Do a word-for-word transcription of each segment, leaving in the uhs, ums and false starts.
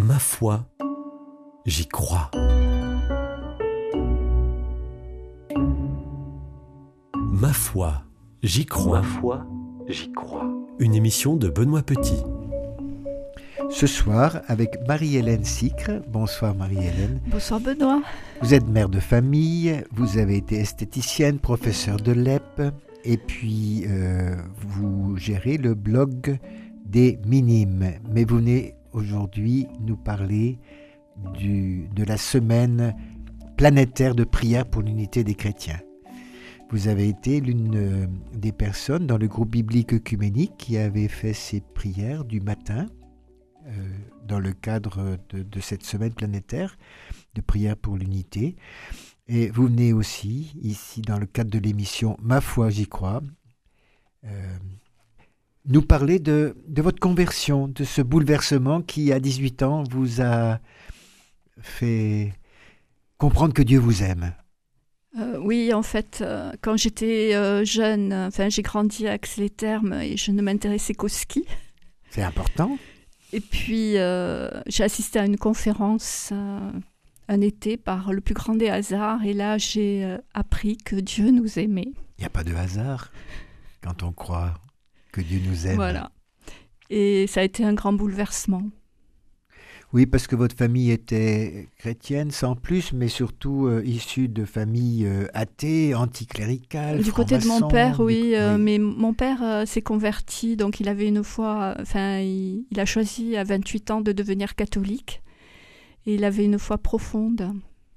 Ma foi, j'y crois. Ma foi, j'y crois. Ma foi, j'y crois. Une émission de Benoît Petit. Ce soir, avec Marie-Hélène Sicre. Bonsoir Marie-Hélène. Bonsoir Benoît. Vous êtes mère de famille, vous avez été esthéticienne, professeure de l'E P, et puis euh, vous gérez le blog des Minimes. Mais vous venez aujourd'hui nous parler du, de la semaine planétaire de prière pour l'unité des chrétiens. Vous avez été l'une des personnes dans le groupe biblique œcuménique qui avait fait ces prières du matin euh, dans le cadre de, de cette semaine planétaire de prière pour l'unité. Et vous venez aussi, ici dans le cadre de l'émission Ma foi, j'y crois, euh, nous parler de, de votre conversion, de ce bouleversement qui, à dix-huit ans, vous a fait comprendre que Dieu vous aime. Euh, oui, en fait, euh, quand j'étais euh, jeune, enfin, j'ai grandi à Aix-les-Thermes et je ne m'intéressais qu'au ski. C'est important. Et puis, euh, j'ai assisté à une conférence euh, un été par le plus grand des hasards. Et là, j'ai euh, appris que Dieu nous aimait. Il n'y a pas de hasard quand on croit que Dieu nous aime. Voilà. Et ça a été un grand bouleversement. Oui, parce que votre famille était chrétienne sans plus, mais surtout euh, issue de familles euh, athées, anticléricales, Du côté de mon francs-maçons, père, oui, du... euh, oui. mais mon père euh, s'est converti, donc il avait une foi, enfin, il, il a choisi à vingt-huit ans de devenir catholique, et il avait une foi profonde.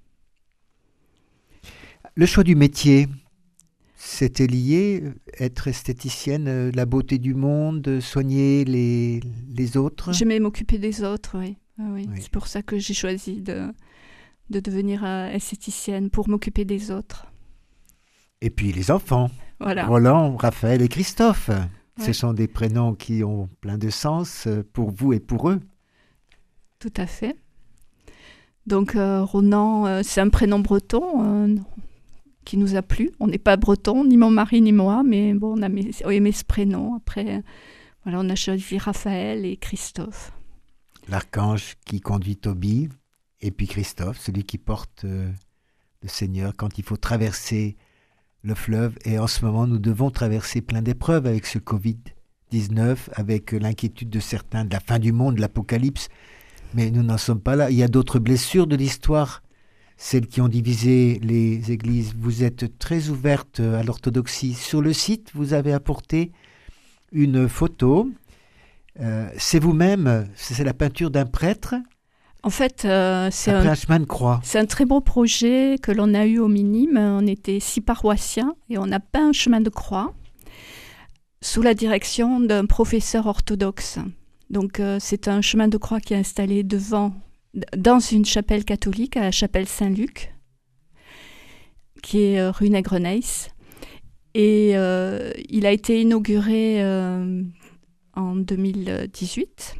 Le choix du métier, c'était lié, être esthéticienne, euh, la beauté du monde, soigner les, les autres? J'aimais m'occuper des autres, oui. Ah oui. Oui. C'est pour ça que j'ai choisi de, de devenir euh, esthéticienne, pour m'occuper des autres. Et puis les enfants, Voilà. Roland, Raphaël et Christophe. Ouais. Ce sont des prénoms qui ont plein de sens pour vous et pour eux. Tout à fait. Donc, euh, Ronan, euh, c'est un prénom breton euh, qui nous a plu. On n'est pas breton, ni mon mari ni moi, mais bon, on a aimé, on a aimé ce prénom. Après, euh, voilà, on a choisi Raphaël et Christophe. L'archange qui conduit Tobie, et puis Christophe, celui qui porte euh, le Seigneur quand il faut traverser le fleuve. Et en ce moment, nous devons traverser plein d'épreuves avec ce covid dix-neuf, avec l'inquiétude de certains de la fin du monde, de l'apocalypse. Mais nous n'en sommes pas là. Il y a d'autres blessures de l'histoire, celles qui ont divisé les églises. Vous êtes très ouverte à l'orthodoxie. Sur le site, vous avez apporté une photo. Euh, c'est vous-même, c'est la peinture d'un prêtre En fait, euh, c'est, après un, un chemin de croix. c'est un très beau projet que l'on a eu au Minime. On était six paroissiens et on a peint un chemin de croix sous la direction d'un professeur orthodoxe. Donc, euh, c'est un chemin de croix qui est installé devant, dans une chapelle catholique, à la chapelle Saint-Luc, qui est euh, rue Nègre-Neisse. Et euh, il a été inauguré euh, en deux mille dix-huit.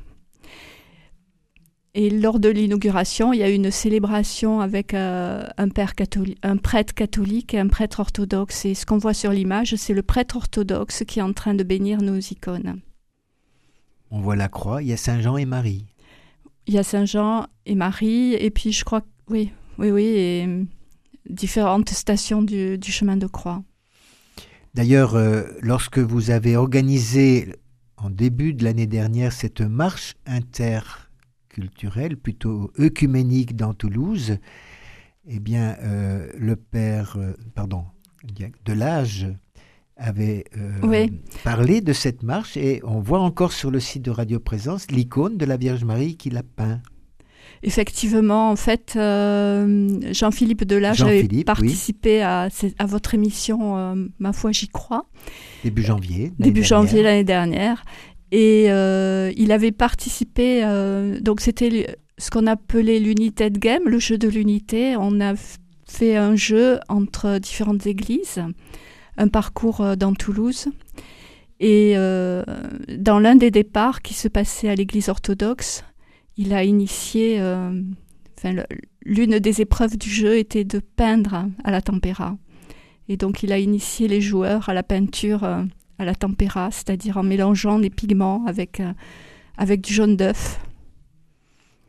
Et lors de l'inauguration, il y a eu une célébration avec euh, un, père catholique, un prêtre catholique et un prêtre orthodoxe. Et ce qu'on voit sur l'image, c'est le prêtre orthodoxe qui est en train de bénir nos icônes. On voit la croix, il y a Saint Jean et Marie. Il y a Saint Jean et Marie, et puis je crois, oui, oui, oui, et euh, différentes stations du, du chemin de croix. D'ailleurs, euh, lorsque vous avez organisé en début de l'année dernière cette marche interculturelle, plutôt œcuménique dans Toulouse, eh bien, euh, le père, euh, pardon, Delage avait euh, Oui. parlé de cette marche et on voit encore sur le site de Radio Présence l'icône de la Vierge Marie qui l'a peint. Effectivement, en fait, euh, Jean-Philippe Delage avait Jean-Philippe, participé oui. à, à votre émission euh, Ma foi, j'y crois. Début janvier. Début janvier l'année dernière. Et euh, il avait participé, euh, donc c'était ce qu'on appelait l'United Game, le jeu de l'unité. On a fait un jeu entre différentes églises, un parcours euh, dans Toulouse. Et euh, dans l'un des départs qui se passait à l'église orthodoxe, il a initié, euh, enfin, le, l'une des épreuves du jeu était de peindre à la tempéra. Et donc il a initié les joueurs à la peinture euh, à la tempéra, c'est-à-dire en mélangeant les pigments avec, euh, avec du jaune d'œuf.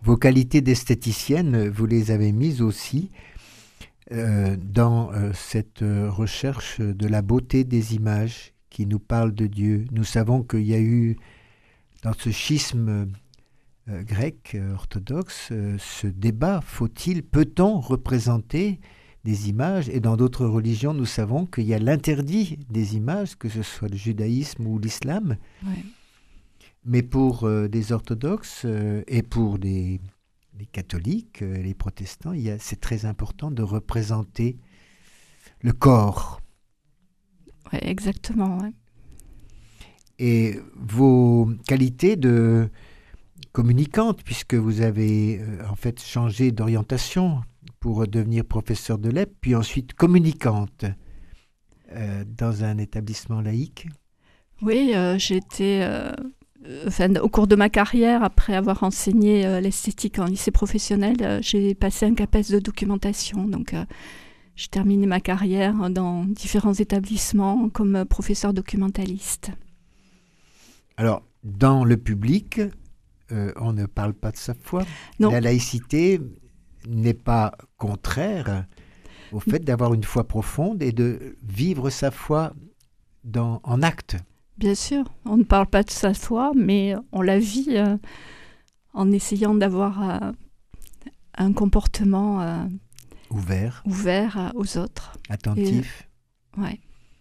vos qualités d'esthéticienne, vous les avez mises aussi euh, dans euh, cette euh, recherche de la beauté des images qui nous parlent de Dieu. Nous savons qu'il y a eu, dans ce schisme euh, grec euh, orthodoxe, euh, ce débat, faut-il, peut-on représenter des images? Et dans d'autres religions, nous savons qu'il y a l'interdit des images, que ce soit le judaïsme ou l'islam. Ouais. Mais pour euh, des orthodoxes euh, et pour les, les catholiques, euh, les protestants, il y a, c'est très important de représenter le corps. Ouais, exactement. Ouais. Et vos qualités de communicante, puisque vous avez euh, en fait changé d'orientation pour devenir professeur de l'E P, puis ensuite communicante euh, dans un établissement laïque. Oui, euh, j'ai été... Euh... Enfin, au cours de ma carrière, après avoir enseigné euh, l'esthétique en lycée professionnel, euh, j'ai passé un CAPES de documentation. Donc, euh, j'ai terminé ma carrière dans différents établissements comme euh, professeur documentaliste. Alors, dans le public, euh, on ne parle pas de sa foi. Non. La laïcité n'est pas contraire au fait d'avoir une foi profonde et de vivre sa foi dans, en acte. Bien sûr, on ne parle pas de sa foi, mais on la vit euh, en essayant d'avoir euh, un comportement euh, ouvert, ouvert euh, aux autres. Attentif. Et, ouais.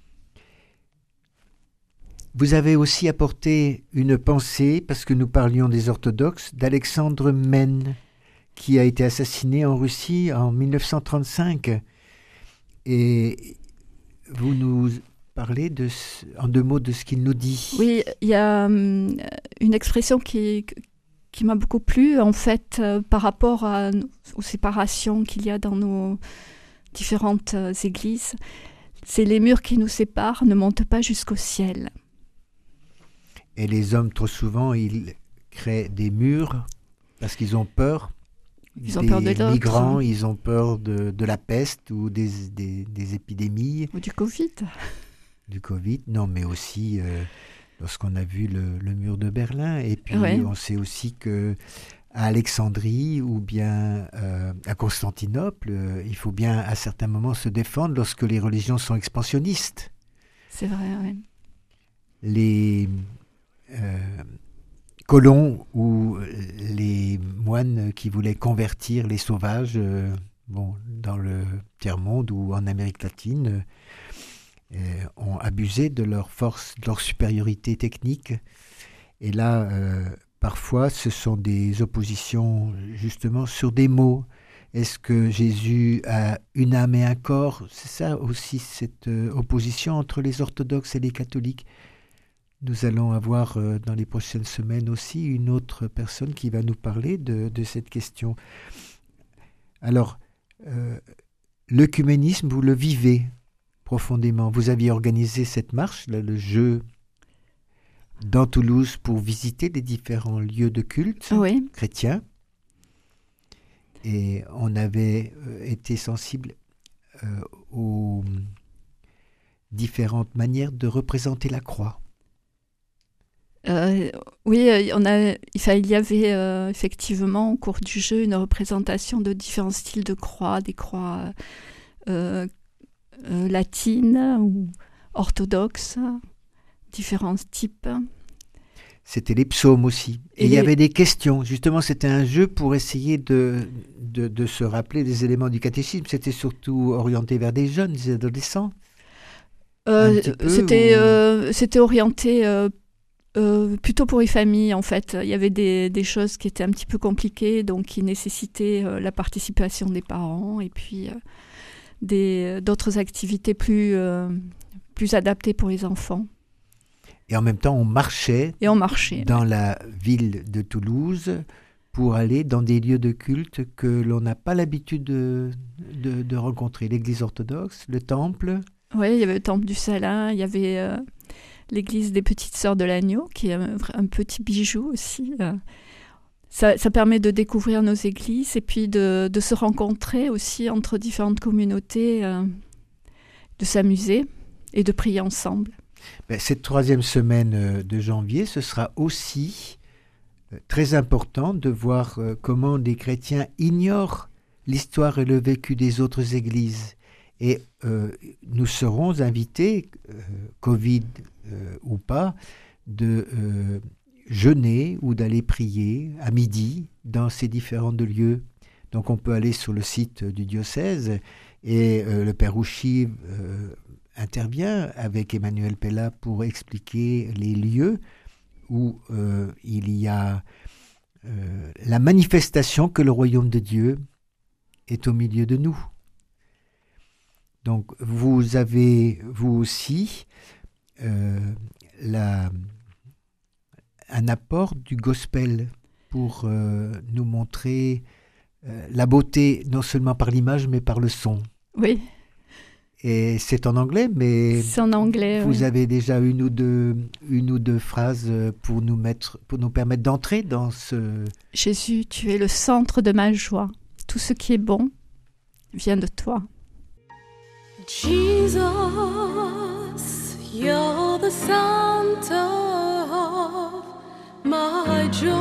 Vous avez aussi apporté une pensée, parce que nous parlions des orthodoxes, d'Alexandre Mène, qui a été assassiné en Russie en mille neuf cent trente-cinq. Et vous nous parlez de ce, en deux mots de ce qu'il nous dit. Oui, il y a um, une expression qui, qui m'a beaucoup plu, en fait, euh, par rapport à, aux séparations qu'il y a dans nos différentes euh, églises. C'est les murs qui nous séparent ne montent pas jusqu'au ciel. Et les hommes, trop souvent, ils créent des murs parce qu'ils ont peur. Ils ont des peur de l'autre. migrants, ils ont peur de, de la peste ou des, des, des épidémies. Ou du Covid. Du Covid, non, mais aussi euh, lorsqu'on a vu le, le mur de Berlin. Et puis, ouais. on sait aussi que à Alexandrie ou bien euh, à Constantinople, euh, il faut bien à certains moments se défendre lorsque les religions sont expansionnistes. C'est vrai, oui. Les euh, colons ou les moines qui voulaient convertir les sauvages, euh, bon, dans le tiers-monde ou en Amérique latine, euh, ont abusé de leur force, de leur supériorité technique. Et là, euh, parfois, ce sont des oppositions justement sur des mots. Est-ce que Jésus a une âme et un corps? C'est ça aussi, cette euh, opposition entre les orthodoxes et les catholiques. Nous allons avoir euh, dans les prochaines semaines aussi une autre personne qui va nous parler de, de cette question. Alors, euh, l'œcuménisme, vous le vivez profondément. Vous aviez organisé cette marche, là, le jeu dans Toulouse, pour visiter les différents lieux de culte oui. chrétiens. Et on avait euh, été sensible euh, aux différentes manières de représenter la croix. Euh, oui, on a, enfin, il y avait euh, effectivement au cours du jeu une représentation de différents styles de croix, des croix euh, euh, latines ou orthodoxes, différents types. C'était les psaumes aussi. Et, Et il les... y avait des questions. Justement, c'était un jeu pour essayer de, de, de se rappeler des éléments du catéchisme. C'était surtout orienté vers des jeunes, des adolescents. Euh, c'était, ou... euh, c'était orienté euh, euh, plutôt pour les familles, en fait. Il y avait des, des choses qui étaient un petit peu compliquées, donc qui nécessitaient euh, la participation des parents et puis euh, des, d'autres activités plus, euh, plus adaptées pour les enfants. Et en même temps, on marchait, et on marchait dans ouais. la ville de Toulouse pour aller dans des lieux de culte que l'on n'a pas l'habitude de, de, de rencontrer. L'église orthodoxe, le temple. Oui, il y avait le temple du Salin, il y avait euh, l'église des Petites Sœurs de l'Agneau, qui est un, un petit bijou aussi. Euh. Ça, ça permet de découvrir nos églises et puis de, de se rencontrer aussi entre différentes communautés, euh, de s'amuser et de prier ensemble. Ben, cette troisième semaine de janvier, ce sera aussi euh, très important de voir euh, comment des chrétiens ignorent l'histoire et le vécu des autres églises. Et euh, nous serons invités, euh, Covid euh, ou pas, de euh, jeûner ou d'aller prier à midi dans ces différents lieux. Donc on peut aller sur le site du diocèse et euh, le Père Rouchy euh, intervient avec Emmanuel Pella pour expliquer les lieux où euh, il y a euh, la manifestation que le royaume de Dieu est au milieu de nous. Donc vous avez, vous aussi, euh, la, un apport du gospel pour euh, nous montrer euh, la beauté, non seulement par l'image, mais par le son. Oui. Et c'est en anglais, mais c'est en anglais, vous oui. avez déjà une ou deux, une ou deux phrases pour nous, mettre, pour nous permettre d'entrer dans ce... Jésus, tu es le centre de ma joie. Tout ce qui est bon vient de toi. Jesus, you're the center of my joy,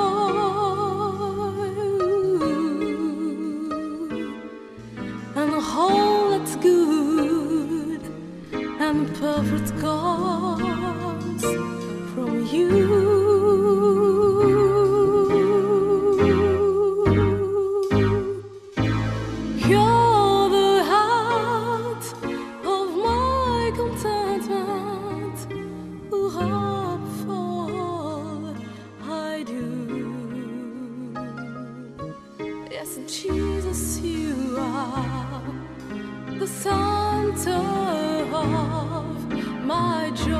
and all that's good and perfect comes from you. Jesus, you are the center of my joy.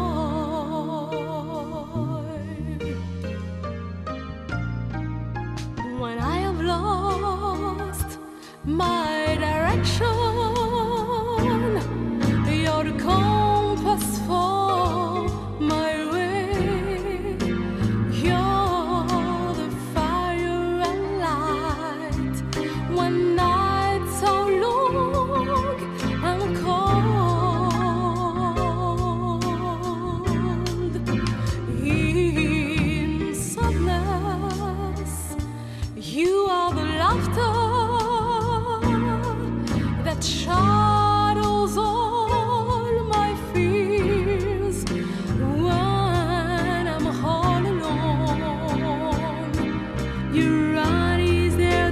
When I have lost my direction, you're the compass for my way. You're the fire and light when nights are long and cold. In sadness, you are the laughter that shadows all my fears. When I'm all alone, your eye is there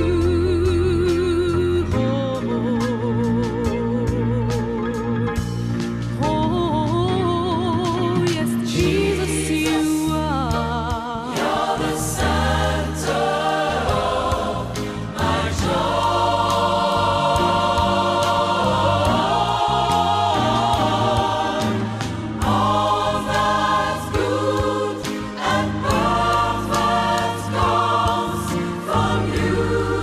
to hold. Oh, yes, Jesus, you are. You're the center of my joy. All that's good and perfect comes from you.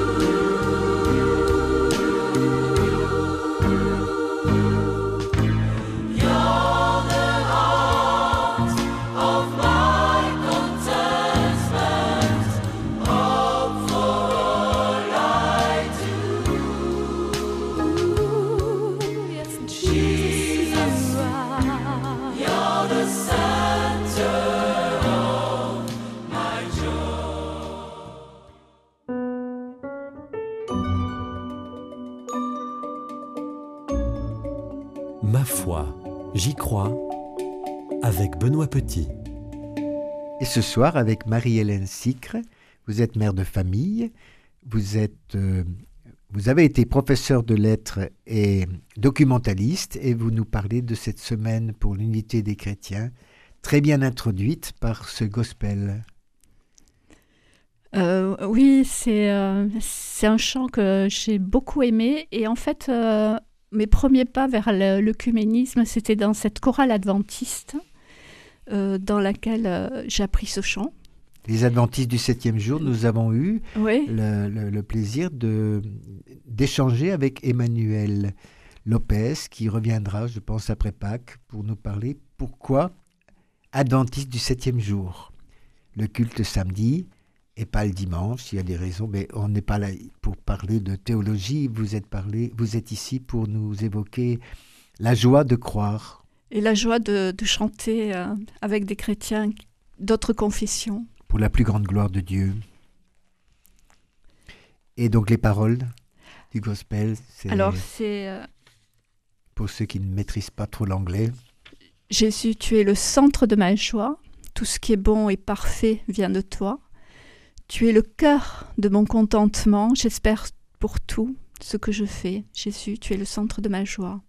You're the heart of my contentment, hope for all I do. Yes, Jesus, you are. You're the center of my joy. Ma foi, j'y crois, avec Benoît Petit. Et ce soir, avec Marie-Hélène Sicre, vous êtes mère de famille, vous, êtes, euh, vous avez été professeur de lettres et documentaliste, et vous nous parlez de cette semaine pour l'unité des chrétiens, très bien introduite par ce gospel. Euh, oui, c'est euh, c'est un chant que j'ai beaucoup aimé. Et en fait, euh, mes premiers pas vers le- l'œcuménisme, c'était dans cette chorale adventiste euh, dans laquelle euh, j'ai appris ce chant. Les adventistes du septième jour, nous avons eu Oui, le, le- le plaisir de, d'échanger avec Emmanuel Lopez, qui reviendra, je pense, après Pâques, pour nous parler pourquoi adventiste du septième jour. Le culte samedi et pas le dimanche, il y a des raisons, mais on n'est pas là pour parler de théologie, vous êtes, parlé, vous êtes ici pour nous évoquer la joie de croire. et la joie de, de chanter euh, avec des chrétiens d'autres confessions. pour la plus grande gloire de Dieu. Et donc les paroles du gospel, c'est Alors, c'est euh, pour ceux qui ne maîtrisent pas trop l'anglais. Jésus, tu es le centre de ma joie. Tout ce qui est bon et parfait vient de toi. Tu es le cœur de mon contentement. J'espère pour tout ce que je fais. Jésus, tu es le centre de ma joie.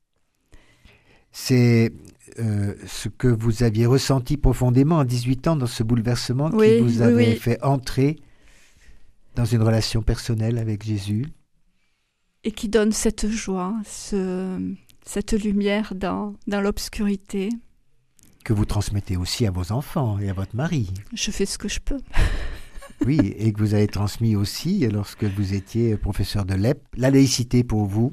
C'est euh, ce que vous aviez ressenti profondément à dix-huit ans dans ce bouleversement Oui, qui vous oui, avait oui. fait entrer dans une relation personnelle avec Jésus. Et qui donne cette joie, ce, cette lumière dans, dans l'obscurité. Que vous transmettez aussi à vos enfants et à votre mari. Je fais ce que je peux. Oui, et que vous avez transmis aussi lorsque vous étiez professeur de l'E P. La laïcité pour vous,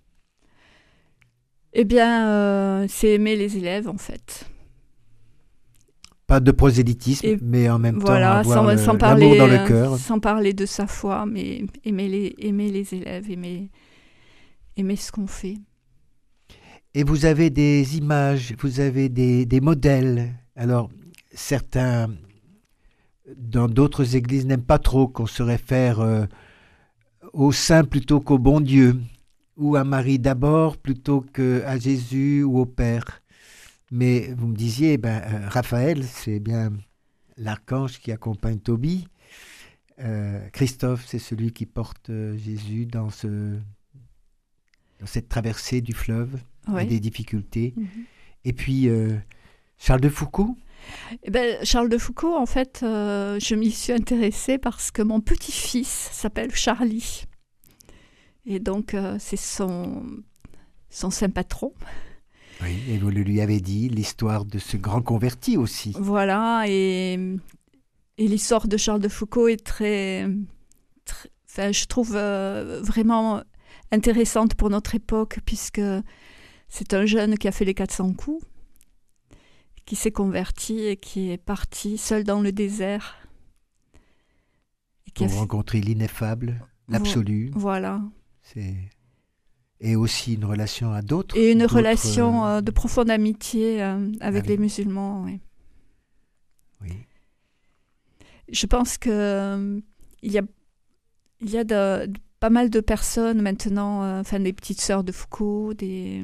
Eh bien, euh, c'est aimer les élèves, en fait. pas de prosélytisme, Et mais en même Voilà, temps avoir sans, le- sans l'amour parler, dans le euh, cœur. sans parler de sa foi, mais aimer les, aimer les élèves, aimer, aimer ce qu'on fait. Et vous avez des images, vous avez des, des modèles. Alors, certains, dans d'autres églises, n'aiment pas trop qu'on se réfère euh, au saint plutôt qu'au bon Dieu, ou à Marie d'abord plutôt qu'à Jésus ou au Père. Mais vous me disiez, ben, euh, Raphaël, c'est bien l'archange qui accompagne Tobie. Euh, Christophe, c'est celui qui porte euh, Jésus dans, ce, dans cette traversée du fleuve et Ouais. des difficultés. Mhm. Et puis, euh, Charles de Foucault, Eh ben, Charles de Foucault, en fait, euh, je m'y suis intéressée parce que mon petit-fils s'appelle Charlie. Et donc, euh, c'est son, son saint patron. oui, et vous le lui avez dit, l'histoire de ce grand converti aussi. Voilà, et, et l'histoire de Charles de Foucault est très, très enfin, je trouve euh, vraiment intéressante pour notre époque, puisque c'est un jeune qui a fait les quatre cents coups, qui s'est converti et qui est parti seul dans le désert. Et qui a Pour fait- rencontrer l'ineffable, l'absolu. Voilà. C'est... Et aussi une relation à d'autres. Et une d'autres, relation euh, euh, de profonde amitié euh, avec Avec- les musulmans, oui. oui. Je pense que euh, il y a, il y a de, de- pas mal de personnes maintenant, euh, enfin des petites sœurs de Foucault, des...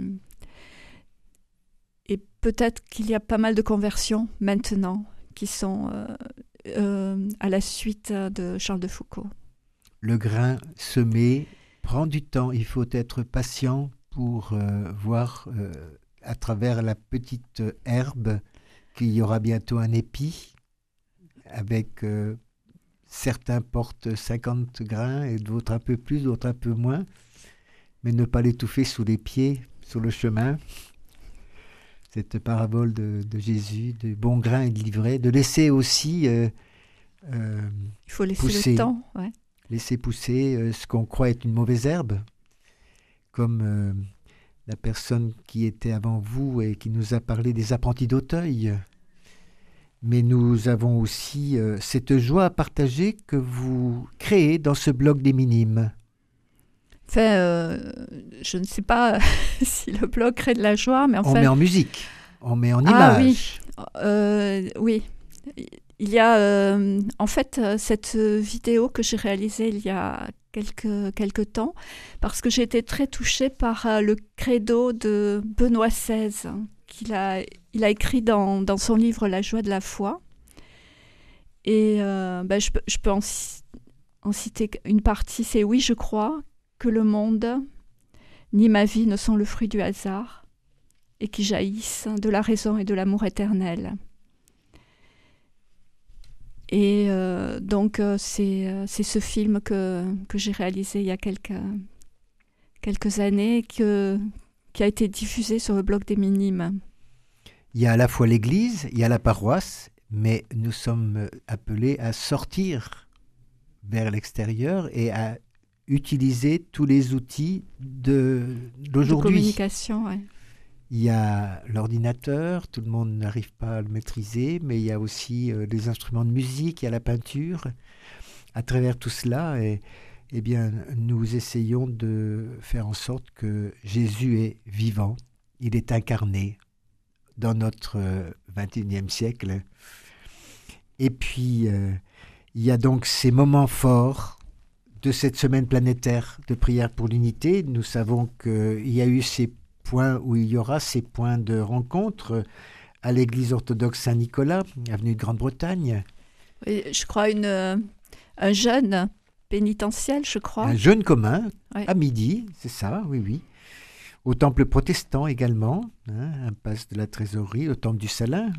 et peut-être qu'il y a pas mal de conversions maintenant qui sont euh, euh, à la suite de Charles de Foucault. Le grain semé prend du temps. Il faut être patient pour euh, voir euh, à travers la petite herbe qu'il y aura bientôt un épi avec euh, certains portent cinquante grains et d'autres un peu plus, d'autres un peu moins, mais ne pas l'étouffer sous les pieds, sur le chemin. Cette parabole de, de Jésus, de bon grain et de l'ivraie, de laisser aussi euh, euh, Il faut laisser Pousser. le temps. Ouais. laisser pousser euh, ce qu'on croit être une mauvaise herbe, comme euh, la personne qui était avant vous et qui nous a parlé des apprentis d'Auteuil. Mais nous avons aussi euh, cette joie à partager que vous créez dans ce blog des minimes. Enfin, euh, je ne sais pas si le blog crée de la joie, mais On enfin... met en musique, on met en Ah image. Euh, oui, il y a euh, en fait euh, cette vidéo que j'ai réalisée il y a quelques, quelques temps, parce que j'ai été très touchée par euh, le credo de Benoît seize, hein, qu'il a, il a écrit dans, dans son livre La joie de la foi. Et euh, ben, je, peux- je peux en, ci- en citer une partie, c'est « Oui, je crois que le monde ni ma vie ne sont le fruit du hasard, et qui jaillissent de la raison et de l'amour éternel. » Et euh, donc, euh, c'est, euh, c'est ce film que, que j'ai réalisé il y a quelques, quelques années, que, qui a été diffusé sur le blog des Minimes. Il y a à la fois l'église, il y a la paroisse, mais nous sommes appelés à sortir vers l'extérieur et à utiliser tous les outils de, De d'aujourd'hui. communication, ouais. Il y a l'ordinateur, tout le monde n'arrive pas à le maîtriser, mais il y a aussi euh, les instruments de musique, il y a la peinture. À travers tout cela, et, eh bien, nous essayons de faire en sorte que Jésus est vivant, il est incarné dans notre euh, vingt et unième siècle. Et puis, euh, il y a donc ces moments forts de cette semaine planétaire de prière pour l'unité. Nous savons qu'il y a eu ces points où il y aura ces points de rencontre à l'église orthodoxe Saint-Nicolas, avenue de Grande-Bretagne. Oui, je crois une, euh, un jeûne pénitentiel, je crois. Un jeûne commun Ouais. à midi, c'est ça, oui, oui. Au temple protestant également, hein, impasse de la Trésorerie, au temple du Salin.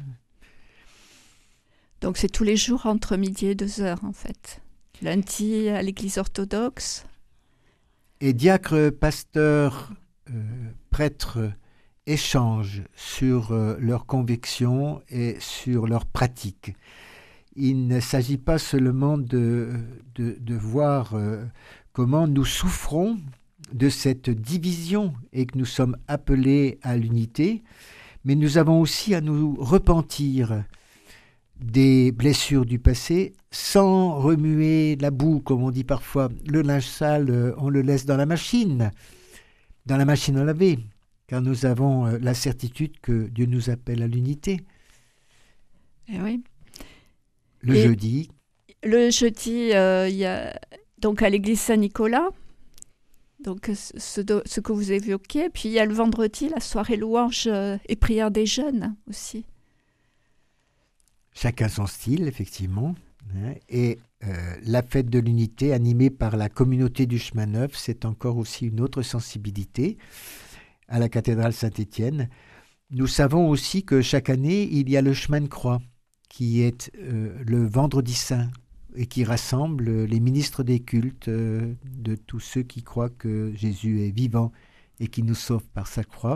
Donc c'est tous les jours entre midi et deux heures en fait. Lundi à l'église orthodoxe. Et diacres, pasteurs, euh, prêtres échangent sur euh, leurs convictions et sur leurs pratiques. Il ne s'agit pas seulement de, de, de voir euh, comment nous souffrons de cette division et que nous sommes appelés à l'unité, mais nous avons aussi à nous repentir des blessures du passé sans remuer la boue, comme on dit parfois. Le linge sale, on le laisse dans la machine, dans la machine à laver, car nous avons la certitude que Dieu nous appelle à l'unité. Eh oui. Le Et jeudi, le jeudi, euh, il y a donc à l'église Saint-Nicolas, donc ce, ce do- ce que vous évoquiez. Puis il y a le vendredi, la soirée louange euh, et prière des jeunes aussi. chacun son style, effectivement. hein, Et euh, la fête de l'unité animée par la communauté du chemin neuf, c'est encore aussi une autre sensibilité à la cathédrale Saint-Étienne. Nous savons aussi que chaque année, il y a le chemin de croix, qui est euh, le vendredi saint et qui rassemble les ministres des cultes euh, de tous ceux qui croient que Jésus est vivant et qui nous sauve par sa croix.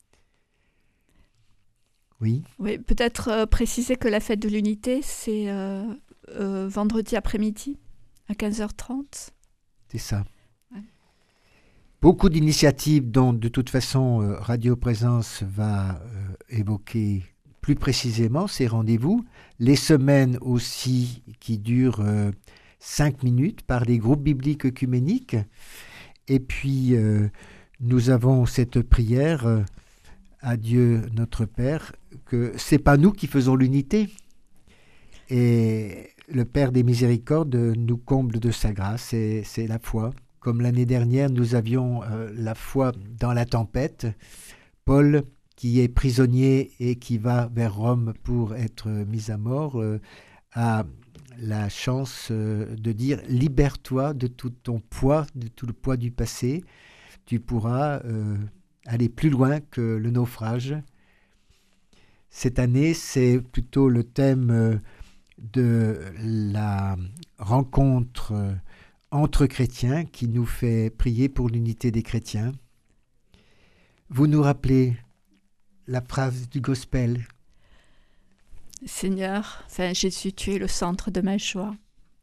Oui, Oui, peut-être euh, préciser que la fête de l'unité, c'est euh, euh, vendredi après-midi à quinze heures trente. c'est ça. Ouais. Beaucoup d'initiatives dont de toute façon euh, Radio Présence va euh, évoquer plus précisément ces rendez-vous. Les semaines aussi qui durent euh, cinq minutes par les groupes bibliques œcuméniques. Et puis euh, nous avons cette prière euh, à Dieu notre Père, que c'est pas nous qui faisons l'unité. Et le Père des miséricordes nous comble de sa grâce, c'est, c'est la foi. Comme l'année dernière, nous avions euh, la foi dans la tempête. Paul, qui est prisonnier et qui va vers Rome pour être mis à mort, euh, a la chance euh, de dire « Libère-toi de tout ton poids, de tout le poids du passé. Tu pourras euh, aller plus loin que le naufrage. » Cette année, c'est plutôt le thème euh, de la rencontre euh, entre chrétiens qui nous fait prier pour l'unité des chrétiens. Vous nous rappelez la phrase du gospel. Seigneur, enfin Jésus, tu es le centre de ma joie.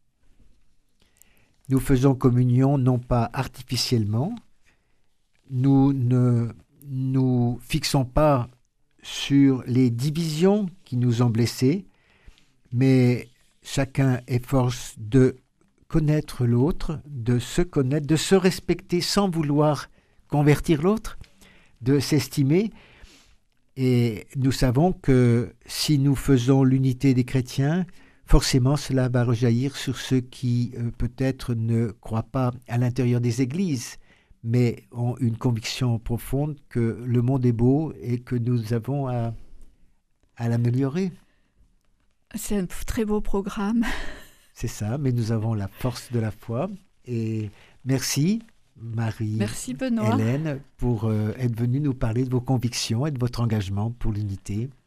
Nous faisons communion non pas artificiellement, nous ne nous fixons pas sur les divisions qui nous ont blessés, mais chacun efforce de connaître l'autre, de se connaître, de se respecter sans vouloir convertir l'autre, de s'estimer. Et nous savons que si nous faisons l'unité des chrétiens, forcément cela va rejaillir sur ceux qui euh, peut-être ne croient pas à l'intérieur des églises, mais ont une conviction profonde que le monde est beau et que nous avons à, à l'améliorer. C'est un très beau programme. C'est ça, mais nous avons la force de la foi. Et merci Marie. Merci Benoît. Hélène, pour euh, être venue nous parler de vos convictions et de votre engagement pour l'unité.